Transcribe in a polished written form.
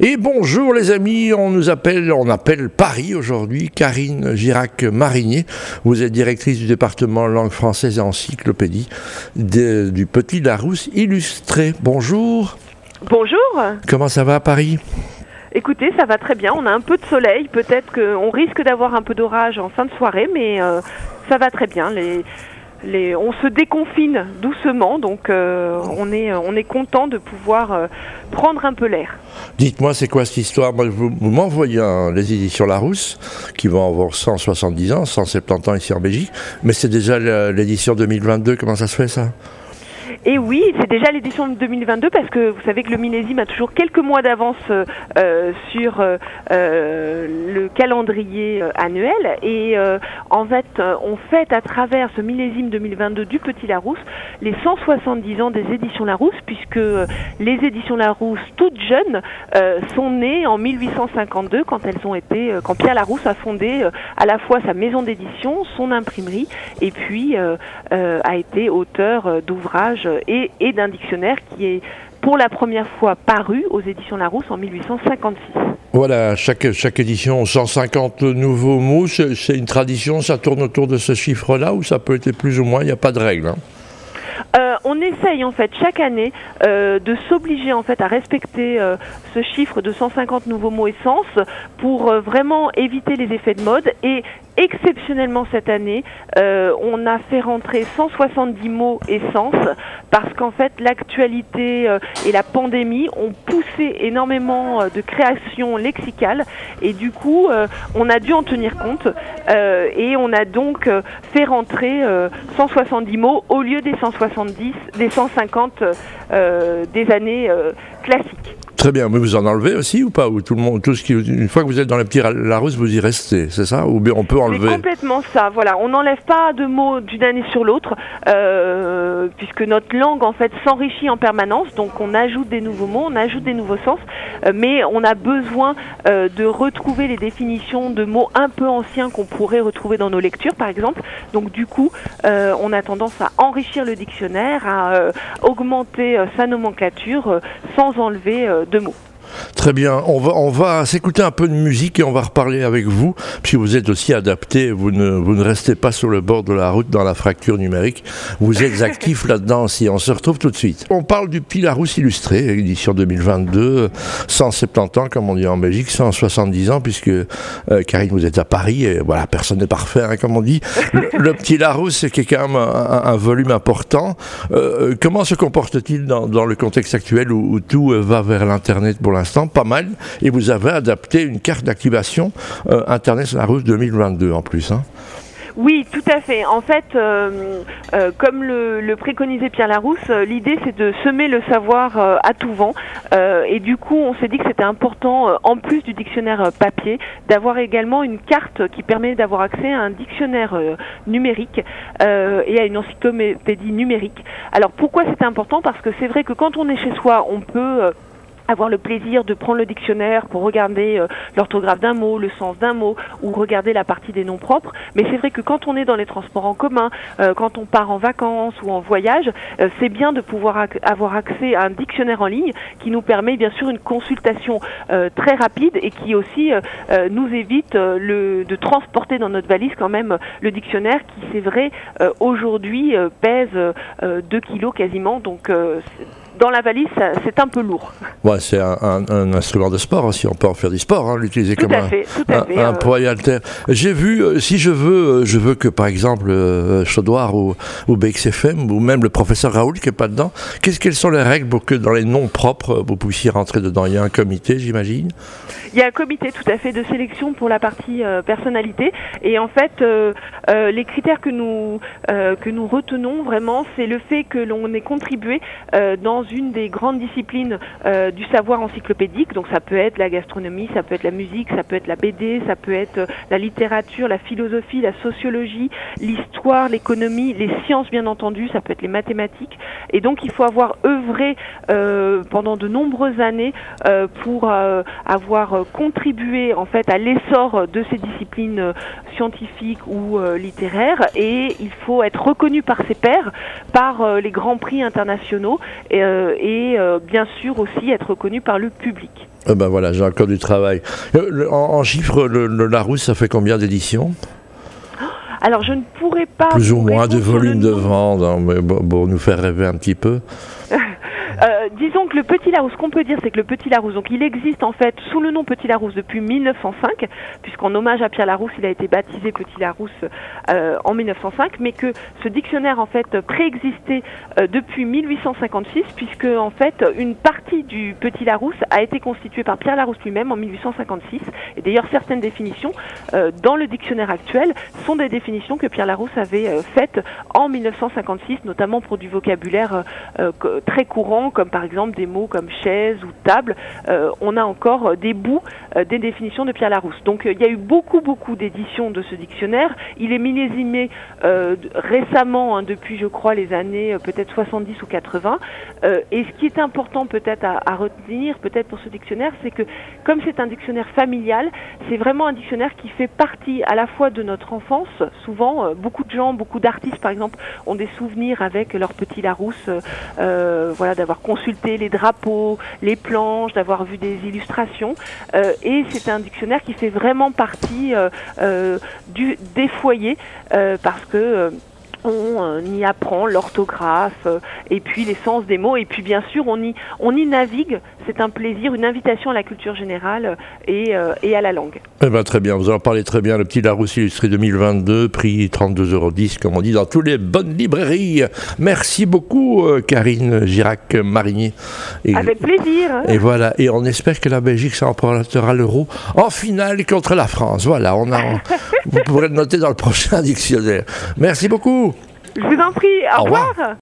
Et bonjour les amis, on appelle Paris aujourd'hui, Karine Girac-Marinier. Vous êtes directrice du département langue française et encyclopédie du Petit Larousse illustré. Bonjour. Bonjour. Comment ça va à Paris ? Écoutez, ça va très bien, on a un peu de soleil, peut-être qu'on risque d'avoir un peu d'orage en fin de soirée, mais ça va très bien. On se déconfine doucement, donc on est content de pouvoir prendre un peu l'air. Dites-moi, c'est quoi cette histoire ? Moi, vous m'envoyez les éditions Larousse, qui vont avoir 170 ans, 170 ans ici en Belgique, mais c'est déjà l'édition 2022, comment ça se fait ça ? Et oui, c'est déjà l'édition de 2022 parce que vous savez que le millésime a toujours quelques mois d'avance sur le calendrier annuel et en fait on fête à travers ce millésime 2022 du Petit Larousse les 170 ans des éditions Larousse, puisque les éditions Larousse toutes jeunes sont nées en 1852 quand Pierre Larousse a fondé à la fois sa maison d'édition, son imprimerie et puis a été auteur d'ouvrages et d'un dictionnaire qui est pour la première fois paru aux éditions Larousse en 1856. Voilà, chaque édition, 150 nouveaux mots, c'est une tradition, ça tourne autour de ce chiffre-là, ou ça peut être plus ou moins, il n'y a pas de règle, hein. On essaye en fait chaque année de s'obliger en fait à respecter ce chiffre de 150 nouveaux mots et sens pour vraiment éviter les effets de mode, et exceptionnellement cette année on a fait rentrer 170 mots et sens parce qu'en fait l'actualité et la pandémie ont poussé énormément de créations lexicales et du coup on a dû en tenir compte et on a donc fait rentrer 170 mots au lieu des 150 des années classiques. Très bien, mais vous en enlevez aussi ou pas ? Ou une fois que vous êtes dans le Petit Larousse, vous y restez, c'est ça ? Ou bien on peut enlever ? C'est complètement ça, voilà. On n'enlève pas de mots d'une année sur l'autre, puisque notre langue en fait s'enrichit en permanence, donc on ajoute des nouveaux mots, on ajoute des nouveaux sens, mais on a besoin de retrouver les définitions de mots un peu anciens qu'on pourrait retrouver dans nos lectures, par exemple. Donc du coup, on a tendance à enrichir le dictionnaire, à augmenter sa nomenclature sans enlever de mots. Très bien, on va s'écouter un peu de musique et on va reparler avec vous, puisque vous êtes aussi adapté, vous ne restez pas sur le bord de la route dans la fracture numérique, vous êtes actif là-dedans aussi, on se retrouve tout de suite. On parle du Petit Larousse illustré, édition 2022, 170 ans comme on dit en Belgique, 170 ans, puisque Karine, vous êtes à Paris, et voilà, personne n'est parfait, hein, comme on dit. Le Petit Larousse, c'est quand même un volume important. Comment se comporte-t-il dans le contexte actuel où tout va vers l'Internet pour l'instant, pas mal, et vous avez adapté une carte d'activation Internet Larousse 2022 en plus, hein. Oui, tout à fait. En fait, comme le préconisait Pierre Larousse, l'idée c'est de semer le savoir à tout vent. Et du coup, on s'est dit que c'était important, en plus du dictionnaire papier, d'avoir également une carte qui permet d'avoir accès à un dictionnaire numérique et à une encyclopédie numérique. Alors pourquoi c'était important ? Parce que c'est vrai que quand on est chez soi, on peut avoir le plaisir de prendre le dictionnaire pour regarder l'orthographe d'un mot, le sens d'un mot, ou regarder la partie des noms propres. Mais c'est vrai que quand on est dans les transports en commun, quand on part en vacances ou en voyage, c'est bien de pouvoir avoir accès à un dictionnaire en ligne qui nous permet bien sûr une consultation très rapide et qui aussi nous évite de transporter dans notre valise quand même le dictionnaire qui, c'est vrai, aujourd'hui pèse 2 kilos quasiment. Donc dans la valise, c'est un peu lourd. Ouais, c'est un instrument de sport, hein, si on peut en faire du sport, hein, l'utiliser comme un poids et haltère. J'ai vu, si je veux que par exemple Chaudoir ou BXFM ou même le professeur Raoul qui n'est pas dedans, quelles sont les règles pour que dans les noms propres vous puissiez rentrer dedans ? Il y a un comité, j'imagine ? Il y a un comité tout à fait de sélection pour la partie personnalité, et en fait les critères que nous retenons vraiment, c'est le fait que l'on ait contribué dans une des grandes disciplines du savoir encyclopédique. Donc ça peut être la gastronomie, ça peut être la musique, ça peut être la BD, ça peut être la littérature, la philosophie, la sociologie, l'histoire, l'économie, les sciences bien entendu, ça peut être les mathématiques. Et donc il faut avoir œuvré pendant de nombreuses années pour avoir contribué en fait à l'essor de ces disciplines scientifique ou littéraire, et il faut être reconnu par ses pairs, par les grands prix internationaux, et bien sûr aussi être reconnu par le public. Ben voilà, j'ai encore du travail. En chiffres, le Larousse, ça fait combien d'éditions ? Alors je ne pourrais pas... Plus ou moins de volume de vente, hein, mais bon, nous faire rêver un petit peu. Disons que le Petit Larousse, ce qu'on peut dire, c'est que le Petit Larousse, donc il existe en fait sous le nom Petit Larousse depuis 1905, puisqu'en hommage à Pierre Larousse, il a été baptisé Petit Larousse en 1905, mais que ce dictionnaire en fait préexistait depuis 1856, puisque en fait une partie du Petit Larousse a été constituée par Pierre Larousse lui-même en 1856, et d'ailleurs certaines définitions dans le dictionnaire actuel sont des définitions que Pierre Larousse avait faites en 1956, notamment pour du vocabulaire très courant, comme par exemple des mots comme chaise ou table. On a encore des bouts des définitions de Pierre Larousse. Donc il y a eu beaucoup d'éditions de ce dictionnaire. Il est millésimé récemment, depuis je crois les années peut-être 70 ou 80. Et ce qui est important peut-être à retenir, peut-être pour ce dictionnaire, c'est que comme c'est un dictionnaire familial, c'est vraiment un dictionnaire qui fait partie à la fois de notre enfance. Souvent, beaucoup de gens, beaucoup d'artistes par exemple, ont des souvenirs avec leur Petit Larousse, voilà, d'avoir consulté les drapeaux, les planches, d'avoir vu des illustrations, et c'est un dictionnaire qui fait vraiment partie des foyers, parce que on y apprend l'orthographe et puis les sens des mots, et puis bien sûr on y navigue. C'est un plaisir, une invitation à la culture générale et à la langue. Eh ben, très bien, vous en parlez très bien. Le Petit Larousse illustré 2022, prix 32,10 €, comme on dit dans toutes les bonnes librairies. Merci beaucoup Karine Girac-Marigny. Avec plaisir. Et voilà, et on espère que la Belgique s'emportera l'euro en finale contre la France. Voilà, vous pourrez le noter dans le prochain dictionnaire. Merci beaucoup. Je vous en prie, au revoir.